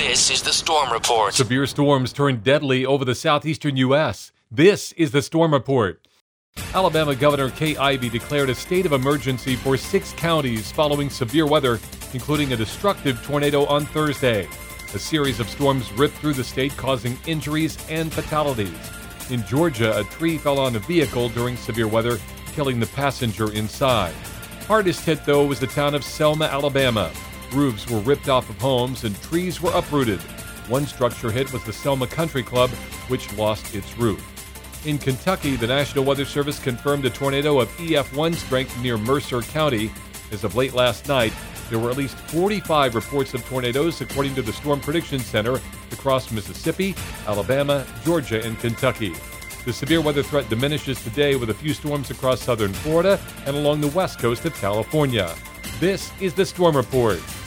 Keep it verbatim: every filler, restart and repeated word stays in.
This is the Storm Report. Severe storms turned deadly over the southeastern U S. This is the Storm Report. Alabama Governor Kay Ivey declared a state of emergency for six counties following severe weather, including a destructive tornado on Thursday. A series of storms ripped through the state, causing injuries and fatalities. In Georgia, a tree fell on a vehicle during severe weather, killing the passenger inside. Hardest hit, though, was the town of Selma, Alabama. Roofs were ripped off of homes and trees were uprooted. One structure hit was the Selma Country Club, which lost its roof. In Kentucky, the National Weather Service confirmed a tornado of E F one strength near Mercer County. As of late last night, there were at least forty-five reports of tornadoes, according to the Storm Prediction Center, across Mississippi, Alabama, Georgia, and Kentucky. The severe weather threat diminishes today with a few storms across southern Florida and along the west coast of California. This is the Storm Report.